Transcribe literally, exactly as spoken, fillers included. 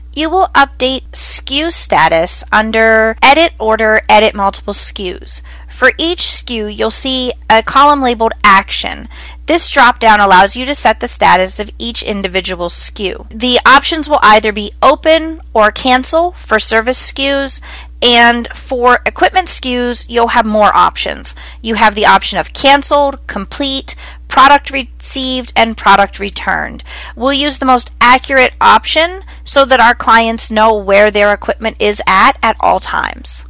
you will update S K U status under Edit Order, Edit Multiple S K Us. For each S K U, you'll see a column labeled Action. This drop-down allows you to set the status of each individual S K U. The options will either be Open or Cancel for service S K Us, and for equipment S K Us, you'll have more options. You have the option of Canceled, Complete, Product Received, and Product Returned. We'll use the most accurate option so that our clients know where their equipment is at at all times.